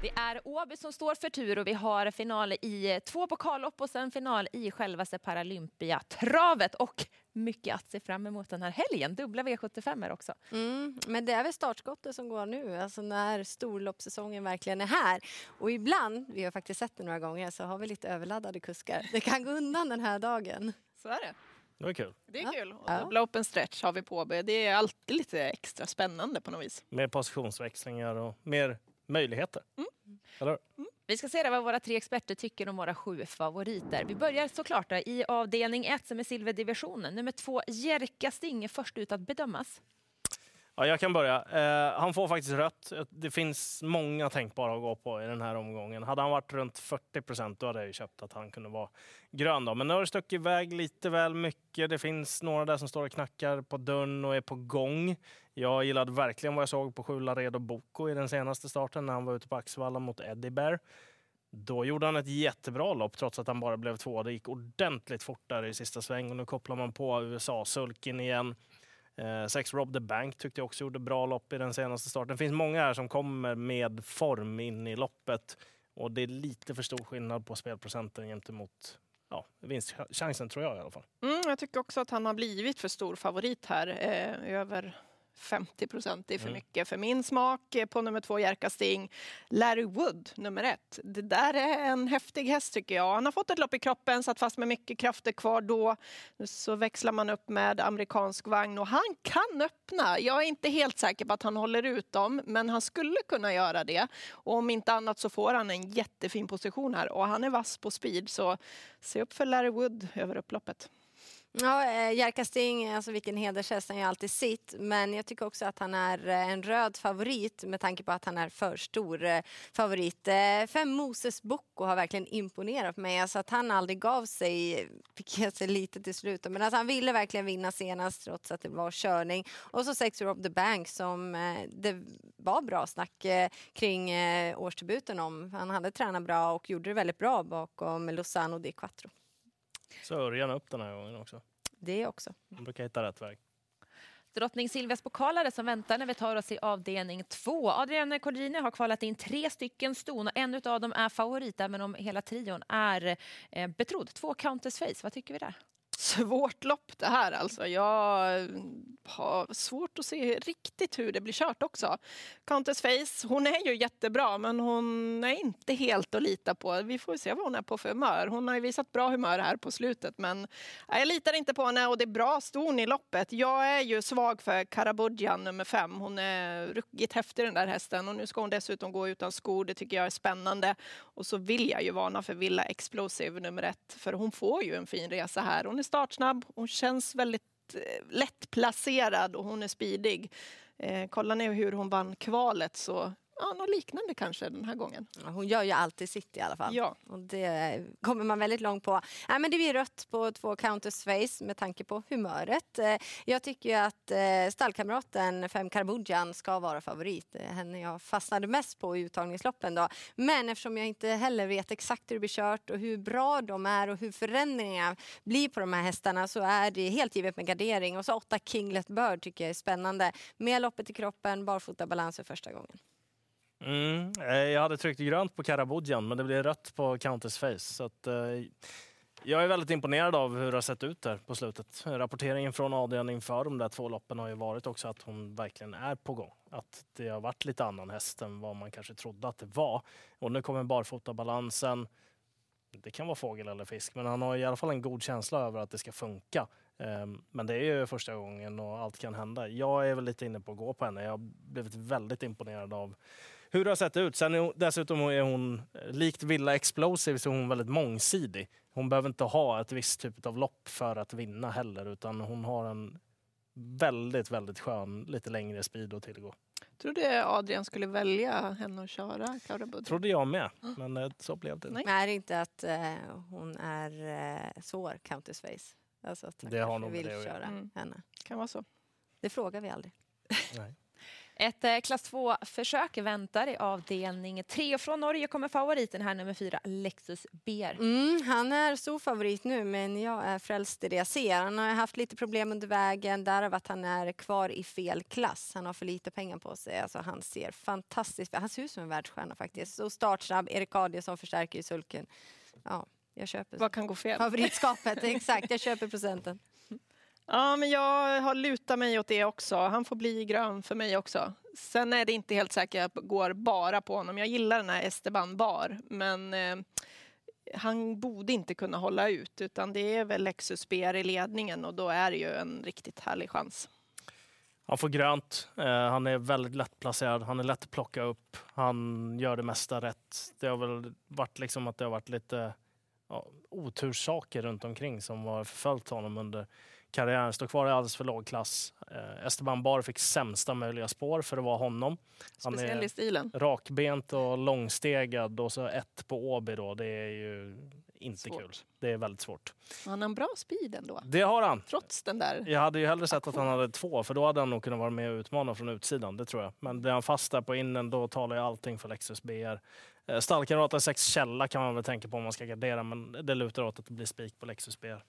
Det är Åby som står för tur och vi har final i 2 pokallopp och sen final i självaste Paralympiatravet och mycket att se fram emot den här helgen. Dubbla V75 också. Men det är väl startskottet som går nu, alltså när storloppssäsongen verkligen är här. Och ibland, vi har faktiskt sett det några gånger, så har vi lite överladdade kuskar. Det kan gå undan den här dagen. Så är det. Det var kul. Det är kul. Och dubbla open stretch har vi på. Det är alltid lite extra spännande på något vis. Mer positionsväxlingar och mer möjligheter. Eller? Vi ska se vad våra 3 experter tycker om våra 7 favoriter. Vi börjar såklart i avdelning 1 som är silverdivisionen. Nummer 2, Jerka Sting är först ut att bedömas. Ja, jag kan börja. Han får faktiskt rött. Det finns många tänkbara att gå på i den här omgången. Hade han varit runt 40% då hade jag ju köpt att han kunde vara grön då. Men nu har det stuckit iväg lite väl mycket. Det finns några där som står och knackar på dörren och är på gång. Jag gillade verkligen vad jag såg på 7 Laredo Boko i den senaste starten när han var ute på Axevalla mot Eddie Bear. Då gjorde han ett jättebra lopp trots att han bara blev 2. Det gick ordentligt fort där i sista sväng och nu kopplar man på USA-sulken igen. 6 Rob the Bank tyckte jag också gjorde bra lopp i den senaste starten. Det finns många här som kommer med form in i loppet och det är lite för stor skillnad på spelprocenten gentemot vinstchansen tror jag i alla fall. Jag tycker också att han har blivit för stor favorit här. Över 50% är för mycket för min smak. På nummer 2 Jerka Sting. Larry Wood, nummer 1. Det där är en häftig häst tycker jag. Han har fått ett lopp i kroppen, satt fast med mycket krafter kvar då. Så växlar man upp med amerikansk vagn och han kan öppna. Jag är inte helt säker på att han håller ut dem, men han skulle kunna göra det. Och om inte annat så får han en jättefin position här. Och han är vass på speed, så se upp för Larry Wood över upploppet. Ja, Jerka Sting, alltså vilken hedershäst, han gör alltid sitt. Men jag tycker också att han är en röd favorit med tanke på att han är för stor favorit. 5 Moses Boko har verkligen imponerat mig. Alltså att han aldrig gav sig, fick jag se lite till slut. Men att han ville verkligen vinna senast trots att det var körning. Och så 6 Rob the Bank som det var bra snack kring årsdebuten om. Han hade tränat bra och gjorde det väldigt bra bakom Lozano di Quattro. Så Örjan upp den här gången också. Det också. Man brukar hitta rätt väg. Drottning Silvias pokalare som väntar när vi tar oss i avdelning 2. Adriana Cordini har kvalat in 3 stycken ston och en av dem är favorit, även om hela trion är betrodd. 2 Countess Face, vad tycker vi där? Svårt lopp det här alltså. Jag har svårt att se riktigt hur det blir kört också. Countess Face, hon är ju jättebra men hon är inte helt att lita på. Vi får se vad hon är på för humör. Hon har ju visat bra humör här på slutet men jag litar inte på henne och det är bra ston i loppet. Jag är ju svag för Karabudjan nummer 5. Hon är ruggigt häftig den där hästen och nu ska hon dessutom gå utan skor. Det tycker jag är spännande. Och så vill jag ju varna för Villa Explosive nummer 1 för hon får ju en fin resa här. Hon är startsnabb, hon känns väldigt lätt placerad och hon är speedig. Kollar ni hur hon vann kvalet så något liknande kanske den här gången. Hon gör ju alltid sitt i alla fall. Ja. Och det kommer man väldigt långt på. Men det blir rött på 2 Countess Face med tanke på humöret. Jag tycker ju att stallkamraten 5 Karabudjan ska vara favorit. Henne jag fastnade mest på i uttagningsloppen då. Men eftersom jag inte heller vet exakt hur det blir kört och hur bra de är och hur förändringar blir på de här hästarna så är det helt givet med gardering. Och så 8 Kinglet Bird tycker jag är spännande. Med loppet i kroppen, barfota balans för första gången. Jag hade tryckt grönt på Karabudjan men det blev rött på Countess Face. Så att, jag är väldigt imponerad av hur det har sett ut där på slutet. Rapporteringen från Adrian inför de där 2 loppen har ju varit också att hon verkligen är på gång. Att det har varit lite annan häst än vad man kanske trodde att det var. Och nu kommer barfotabalansen. Det kan vara fågel eller fisk men han har i alla fall en god känsla över att det ska funka. Men det är ju första gången och allt kan hända. Jag är väl lite inne på att gå på henne. Jag har blivit väldigt imponerad av hur det har sett ut. Sen dessutom är hon, likt Villa Explosive, så är hon väldigt mångsidig. Hon behöver inte ha ett visst typ av lopp för att vinna heller. Utan hon har en väldigt, väldigt skön, lite längre speed att tillgå. Tror du Adrian skulle välja henne att köra Karabudjan? Trodde jag med, men så blev det. Nej, är det inte att hon är svår Countess Face? Alltså att det har nog vill det köra henne. Kan vara så. Det frågar vi aldrig. Nej. Ett klass 2-försök väntar i avdelning 3. Från Norge kommer favoriten här, nummer 4, Lexus BR. Han är stor favorit nu, men jag är frälst i det jag ser. Han har haft lite problem under vägen, därav att han är kvar i fel klass. Han har för lite pengar på sig. Alltså, han ser fantastiskt, han ser ut som en världsstjärna faktiskt. Så startsnabb, Erik Adie som förstärker i sulken. Ja, jag köper. Vad kan gå fel? Favoritskapet, exakt. Jag köper procenten. Ja, men jag har lutat mig åt det också. Han får bli grön för mig också. Sen är det inte helt säkert att jag går bara på honom. Jag gillar den här Esteban Bar, men han borde inte kunna hålla ut. Utan det är väl Lexus BR i ledningen och då är det ju en riktigt härlig chans. Han får grönt. Han är väldigt lättplacerad. Han är lätt att plocka upp. Han gör det mesta rätt. Det har väl varit liksom att det har varit lite otursaker runt omkring som har förföljt honom under karriären. Står kvar i alldeles för låg klass. Esteban Bar fick sämsta möjliga spår för att vara honom. Han Speciell i stilen. Rakbent och långstegad och så 1 på Åby då. Det är ju inte svårt. Kul. Det är väldigt svårt. Han har en bra speed ändå. Det har han. Trots den där. Jag hade ju hellre sett att han hade 2, för då hade han nog kunnat vara med och utmana från utsidan, det tror jag. Men blir han fast där på innen, då talar jag allting för Lexus BR. Stallkamraten 6 Källa kan man väl tänka på om man ska gardera, men det lutar åt att det blir spik på Lexus BR.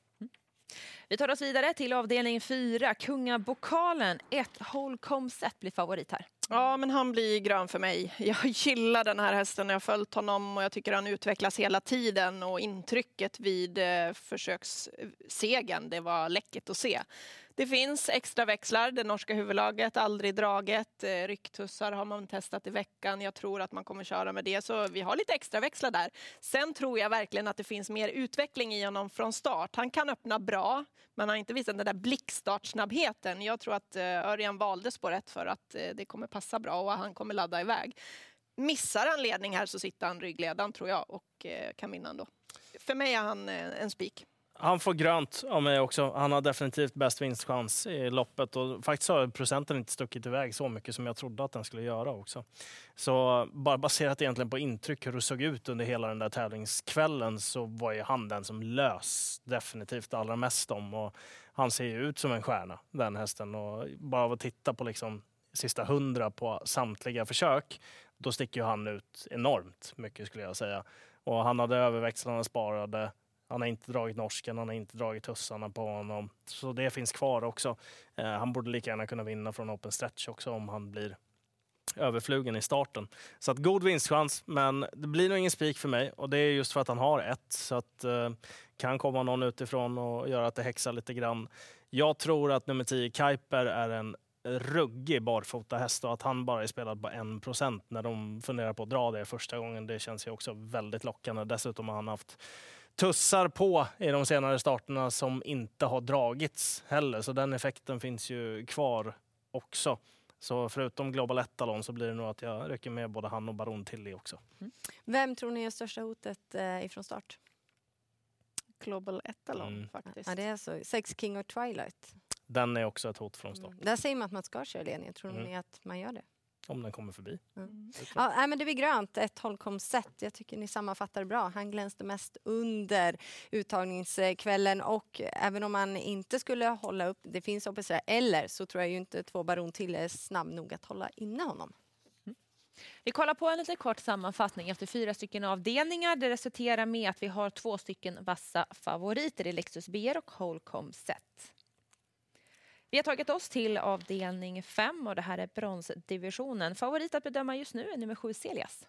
Vi tar oss vidare till avdelning 4. Kungabokalen. 1 Holcomb Set blir favorit här. Ja, men han blir grön för mig. Jag gillar den här hästen. Jag har följt honom och jag tycker han utvecklas hela tiden. Och intrycket vid försökssegen, det var läckert att se. Det finns extra växlar. Det norska huvudlaget, aldrig draget. Rycktussar har man testat i veckan. Jag tror att man kommer köra med det. Så vi har lite extra växlar där. Sen tror jag verkligen att det finns mer utveckling i honom från start. Han kan öppna bra, men han har inte visat den där blickstartsnabbheten. Jag tror att Örjan valdes på rätt för att det kommer passa bra och han kommer ladda iväg. Missar han ledning här så sitter han ryggledaren tror jag och kan vinna ändå. För mig är han en spik. Han får grönt av mig också. Han har definitivt bäst vinstchans i loppet och faktiskt har procenten inte stuckit iväg så mycket som jag trodde att den skulle göra också. Så bara baserat egentligen på intryck hur det såg ut under hela den där tävlingskvällen så var ju han den som lös definitivt allra mest om. Och han ser ju ut som en stjärna, den hästen. Och bara av att titta på liksom sista 100 på samtliga försök, då sticker ju han ut enormt mycket skulle jag säga. Och han hade överväxlarna sparade. Han har inte dragit norsken, han har inte dragit tussarna på honom. Så det finns kvar också. Han borde lika gärna kunna vinna från open stretch också om han blir överflugen i starten. Så att god vinstchans, men det blir nog ingen spik för mig. Och det är just för att han har 1. Så att kan komma någon utifrån och göra att det häxar lite grann. Jag tror att nummer 10 Kuiper är en ruggig barfota häst och att han bara är spelad på 1% när de funderar på att dra det första gången. Det känns ju också väldigt lockande. Dessutom har han haft tussar på i de senare starterna som inte har dragits heller. Så den effekten finns ju kvar också. Så förutom Global Etalon så blir det nog att jag rycker med både han och Baron Tilly också. Vem tror ni är största hotet ifrån start? Global Etalon faktiskt. Ja, det är så. 6 King och Twilight. Den är också ett hot från start. Där säger man att man ska köra ledningen. Tror ni att man gör det? Om den kommer förbi. Ja, men det blir grönt. 1 Holcomb Set. Jag tycker ni sammanfattar bra. Han glänste mest under uttagningskvällen och även om han inte skulle hålla upp, det finns opposera eller så tror jag ju inte 2 Baron till är snabb nog att hålla inne honom. Vi kollar på en lite kort sammanfattning efter 4 stycken avdelningar. Det resulterar med att vi har 2 stycken vassa favoriter i Lexus BR och Holcomb Set. Vi har tagit oss till avdelning 5 och det här är bronsdivisionen. Favorit att bedöma just nu är nummer 7 Celias.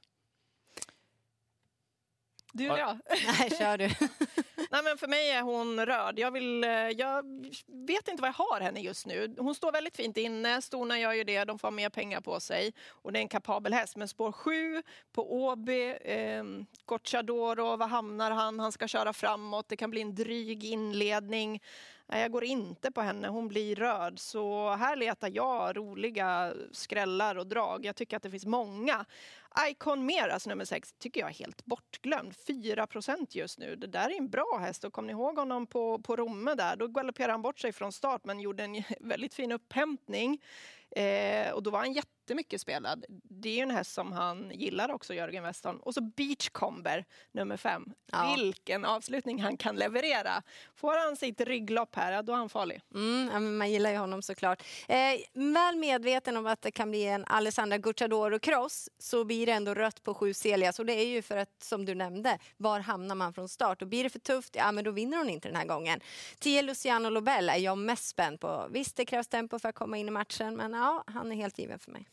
Du eller jag? Nej, kör du. Nej, men för mig är hon röd. Jag vet inte vad jag har henne just nu. Hon står väldigt fint inne. Storna gör ju det. De får mer pengar på sig. Och det är en kapabel häst. Men spår 7 på Åby. Gocciadoro, var hamnar han? Han ska köra framåt. Det kan bli en dryg inledning. Nej, jag går inte på henne. Hon blir röd. Så här letar jag roliga skrällar och drag. Jag tycker att det finns många. Icon Meras nummer 6 tycker jag är helt bortglömd. 4% just nu. Det där är en bra häst. Och kom ni ihåg honom på Romme där? Då galopperade han bort sig från start men gjorde en väldigt fin upphämtning. Och då var han jättemycket spelad. Det är ju en häst som han gillar också, Jörgen Westholm. Och så Beachcomber, nummer 5. Ja. Vilken avslutning han kan leverera. Får han sitt rygglopp här, då är han farlig. Man gillar ju honom såklart. Väl medveten om att det kan bli en Alessandra Gocciadoro-cross, så blir det ändå rött på 7 Celia. Så det är ju för att, som du nämnde, var hamnar man från start? Och blir det för tufft, ja men då vinner hon inte den här gången. 10 Luciano Lobel är jag mest spänd på. Visst, det krävs tempo för att komma in i matchen, men ja, han är helt given för mig.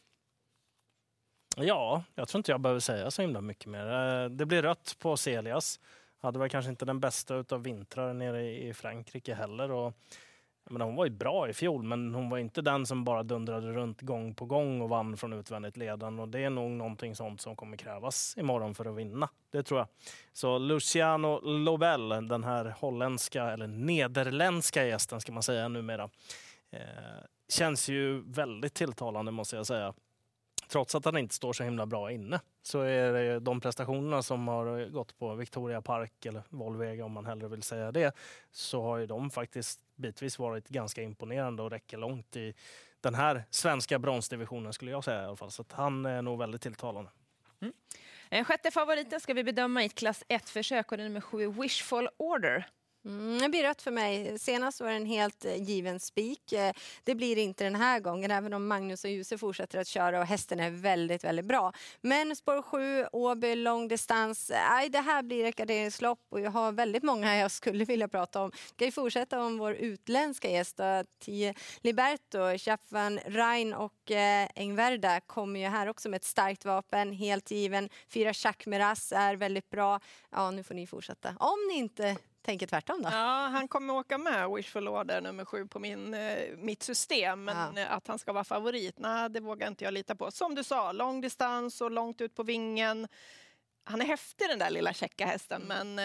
Ja, jag tror inte jag behöver säga så himla mycket mer. Det blir rött på Celias. Hade väl kanske inte den bästa utav vintrar nere i Frankrike heller. Och, hon var ju bra i fjol, men hon var inte den som bara dundrade runt gång på gång och vann från utvändigt ledan. Och det är nog någonting sånt som kommer krävas imorgon för att vinna. Det tror jag. Så Luciano Lobel, den här holländska eller nederländska gästen ska man säga numera, känns ju väldigt tilltalande måste jag säga. Trots att han inte står så himla bra inne, så är det de prestationerna som har gått på Victoria Park eller Volvega om man hellre vill säga det, så har ju de faktiskt bitvis varit ganska imponerande och räcker långt i den här svenska bronsdivisionen skulle jag säga i alla fall. Så att han är nog väldigt tilltalande. Sjätte favoriten ska vi bedöma i ett klass 1-försök och det är nummer 7 Wishful Order. Det blir rött för mig. Senast var det en helt given spik. Det blir inte den här gången, även om Magnus och Djuse fortsätter att köra och hästen är väldigt, väldigt bra. Men spår 7, Åby, långdistans. Det här blir ett garderingslopp och jag har väldigt många jag skulle vilja prata om. Ska vi fortsätta om vår utländska gäst? 10 Liberto, Chapvan Rein och Engverda kommer ju här också med ett starkt vapen, helt given. 4 Chakmeras är väldigt bra. Ja, nu får ni fortsätta. Om ni inte tänker tvärtom då? Ja, han kommer åka med Wishful Order nummer 7 på mitt system. Men att han ska vara favorit, nej, det vågar inte jag lita på. Som du sa, lång distans och långt ut på vingen. Han är häftig den där lilla checka hästen, men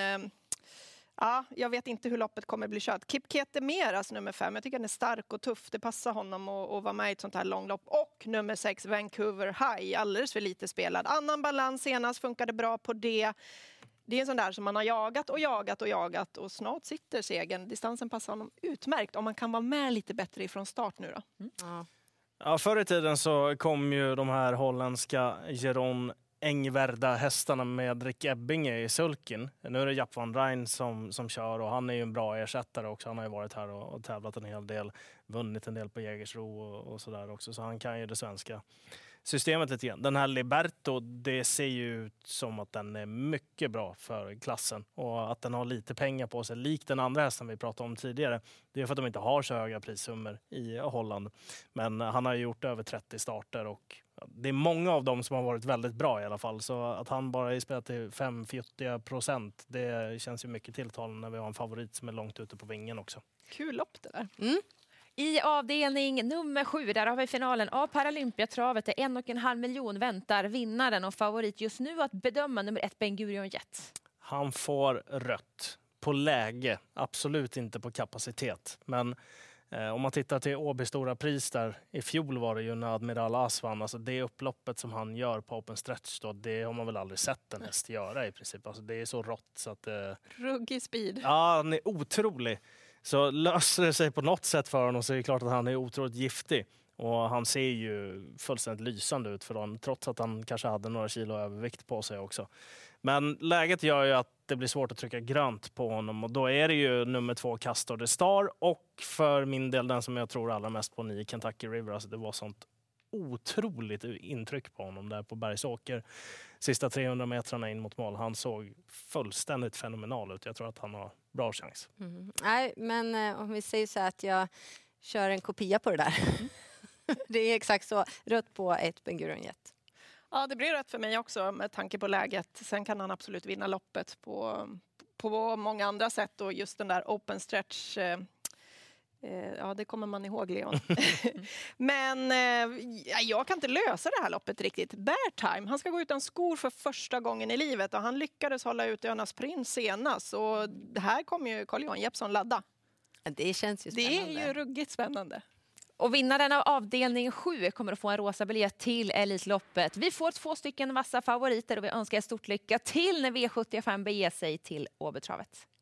ja, jag vet inte hur loppet kommer bli kört. Kipkete Meras nummer 5, jag tycker han är stark och tuff. Det passar honom att vara med i ett sånt här långlopp. Och nummer 6, Vancouver High, alldeles för lite spelad. Annan balans senast, funkade bra på det. Det är en sån där som man har jagat och snart sitter segern. Distansen passar honom utmärkt om man kan vara med lite bättre ifrån start nu då. Ja, förr i tiden så kom ju de här holländska Jeroen Engverda hästarna med Rick Ebbinge i sulken. Nu är det Jaap van Rijn som kör och han är ju en bra ersättare också. Han har ju varit här och tävlat en hel del, vunnit en del på Jägersro och sådär också. Så han kan ju det svenska systemet lite grann. Den här Liberto, det ser ju ut som att den är mycket bra för klassen och att den har lite pengar på sig, likt den andra hästen vi pratade om tidigare. Det är för att de inte har så höga prissummor i Holland. Men han har gjort över 30 starter och det är många av dem som har varit väldigt bra i alla fall. Så att han bara är spelat till 5-40%, det känns ju mycket tilltalande när vi har en favorit som är långt ute på vingen också. Kul lopp det där. I avdelning nummer 7, där har vi finalen av Paralympiatravet. 1,5 miljon väntar vinnaren och favorit just nu att bedöma nummer 1 Ben Gurion Jet. Han får rött på läge, absolut inte på kapacitet. Men om man tittar till Åby stora pris där, i fjol var det ju när Admiral Aswan, alltså det upploppet som han gör på open stretch då, det har man väl aldrig sett en häst göra i princip. Alltså det är så rått så att... Ruggig speed. Ja, han är otrolig. Så löser det sig på något sätt för honom så är det klart att han är otroligt giftig. Och han ser ju fullständigt lysande ut för honom, trots att han kanske hade några kilo övervikt på sig också. Men läget gör ju att det blir svårt att trycka grönt på honom och då är det ju nummer 2 Castor de Star och för min del den som jag tror allra mest på 9 Kentucky River. Alltså det var sånt otroligt intryck på honom där på Bergsåker. Sista 300 metrarna in mot mål. Han såg fullständigt fenomenal ut. Jag tror att han har bra chans. Nej, men om vi säger så här att jag kör en kopia på det där. Det är exakt så. Rött på 1 Ben Gurion Jet. Ja, det blir rätt för mig också med tanke på läget. Sen kan han absolut vinna loppet på många andra sätt och just den där open stretch. Ja, det kommer man ihåg, Leon. Men jag kan inte lösa det här loppet riktigt. Bear Time, han ska gå utan skor för första gången i livet och han lyckades hålla ut Önas Prins senast. Och det här kommer ju Carl-Johan Jeppsson ladda. Det känns ju spännande. Det är ju ruggigt spännande. Och vinnaren av avdelning 7 kommer att få en rosa biljett till Elitloppet. Vi får 2 stycken vassa favoriter och vi önskar stort lycka till när V75 beger sig till Åbytravet.